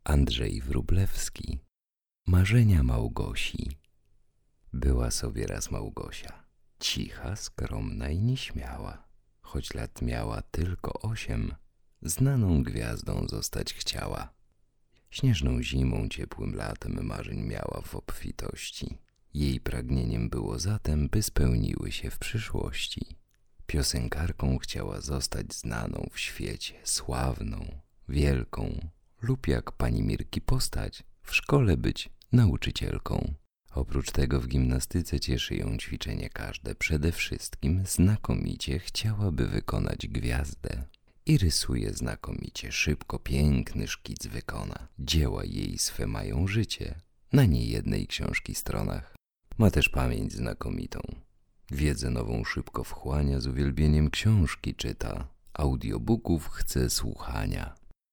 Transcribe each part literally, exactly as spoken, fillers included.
Andrzej Wróblewski. Marzenia Małgosi. Była sobie raz Małgosia, cicha, skromna i nieśmiała. Choć lat miała tylko osiem, znaną gwiazdą zostać chciała. Śnieżną zimą, ciepłym latem marzeń miała w obfitości. Jej pragnieniem było zatem, by spełniły się w przyszłości. Piosenkarką chciała zostać znaną w świecie, sławną, wielką, lub jak pani Mirki postać, w szkole być nauczycielką. Oprócz tego w gimnastyce cieszy ją ćwiczenie każde. Przede wszystkim znakomicie chciałaby wykonać gwiazdę. I rysuje znakomicie, szybko, piękny szkic wykona. Dzieła jej swe mają życie, na niejednej książki stronach. Ma też pamięć znakomitą. Wiedzę nową szybko wchłania, z uwielbieniem książki czyta. Audiobooków chce słuchania.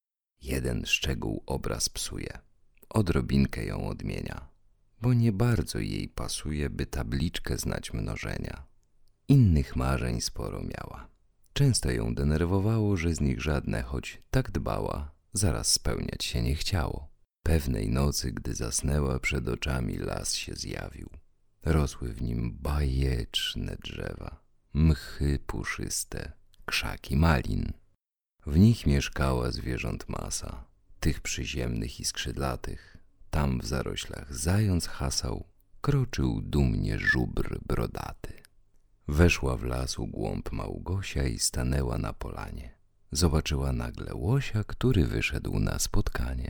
Jeden szczegół obraz psuje, odrobinkę ją odmienia, bo nie bardzo jej pasuje, by tabliczkę znać mnożenia. Innych marzeń sporo miała. Często ją denerwowało, że z nich żadne, choć tak dbała, zaraz spełniać się nie chciało. Pewnej nocy, gdy zasnęła, przed oczami las się zjawił. Rosły w nim bajeczne drzewa, mchy puszyste, krzaki malin. W nich mieszkała zwierząt masa, tych przyziemnych i skrzydlatych. Tam w zaroślach zając hasał, kroczył dumnie żubr brodaty. Weszła w las u głąb Małgosia i stanęła na polanie. Zobaczyła nagle łosia, który wyszedł na spotkanie.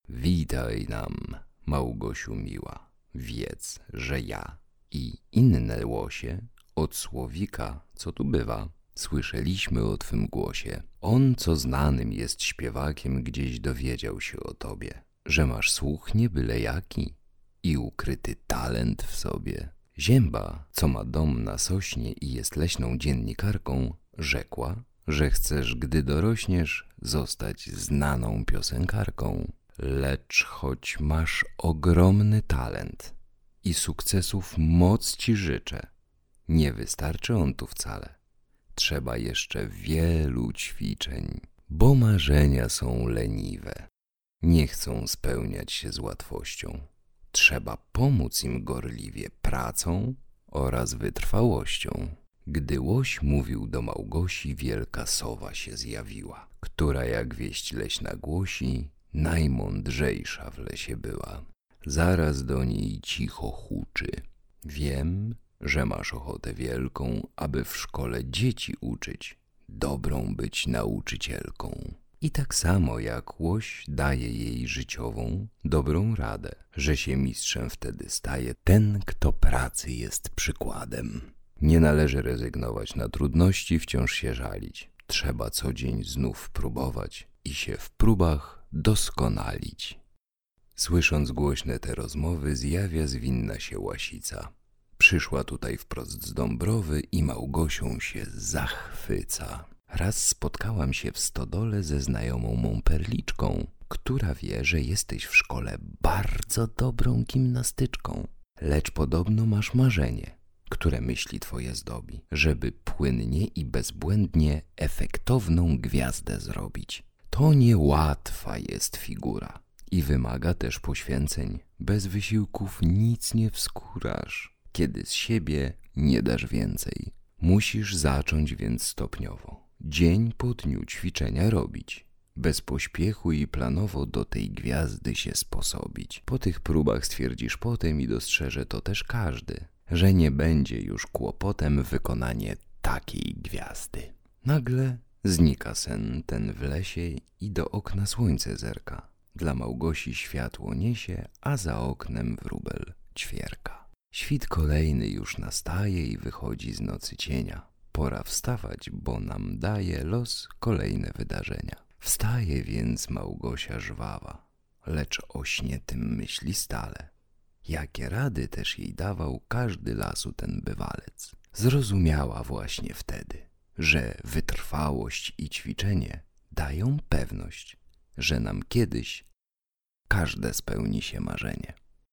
Witaj nam, Małgosiu miła, wiedz, że ja i inne łosie od słowika, co tu bywa, słyszeliśmy o twym głosie. On, co znanym jest śpiewakiem, gdzieś dowiedział się o tobie, że masz słuch nie byle jaki i ukryty talent w sobie. Zięba, co ma dom na sośnie i jest leśną dziennikarką, rzekła, że chcesz, gdy dorośniesz, zostać znaną piosenkarką. Lecz choć masz ogromny talent i sukcesów moc ci życzę, nie wystarczy on tu wcale. Trzeba jeszcze wielu ćwiczeń, bo marzenia są leniwe, nie chcą spełniać się z łatwością. Trzeba pomóc im gorliwie pracą oraz wytrwałością. Gdy łoś mówił do Małgosi, wielka sowa się zjawiła, która, jak wieść leśna głosi, najmądrzejsza w lesie była. Zaraz do niej cicho huczy. Wiem, że masz ochotę wielką, aby w szkole dzieci uczyć, dobrą być nauczycielką. I tak samo jak łoś daje jej życiową, dobrą radę, że się mistrzem wtedy staje ten, kto pracy jest przykładem. Nie należy rezygnować na trudności, wciąż się żalić. Trzeba co dzień znów próbować i się w próbach doskonalić. Słysząc głośne te rozmowy, zjawia zwinna się łasica. Przyszła tutaj wprost z Dąbrowy i Małgosią się zachwyca. Raz spotkałam się w stodole ze znajomą mą perliczką, która wie, że jesteś w szkole bardzo dobrą gimnastyczką. Lecz podobno masz marzenie, które myśli twoje zdobi, żeby płynnie i bezbłędnie efektowną gwiazdę zrobić. To niełatwa jest figura i wymaga też poświęceń. Bez wysiłków nic nie wskórasz, kiedy z siebie nie dasz więcej. Musisz zacząć więc stopniowo, dzień po dniu ćwiczenia robić, bez pośpiechu i planowo do tej gwiazdy się sposobić. Po tych próbach stwierdzisz potem i dostrzeże to też każdy, że nie będzie już kłopotem wykonanie takiej gwiazdy. Nagle znika sen ten w lesie i do okna słońce zerka. Dla Małgosi światło niesie, a za oknem wróbel ćwierka. Świt kolejny już nastaje i wychodzi z nocy cienia. Pora wstawać, bo nam daje los kolejne wydarzenia. Wstaje więc Małgosia żwawa, lecz o śnie tym myśli stale. Jakie rady też jej dawał każdy lasu ten bywalec. Zrozumiała właśnie wtedy, że wytrwałość i ćwiczenie dają pewność, że nam kiedyś każde spełni się marzenie.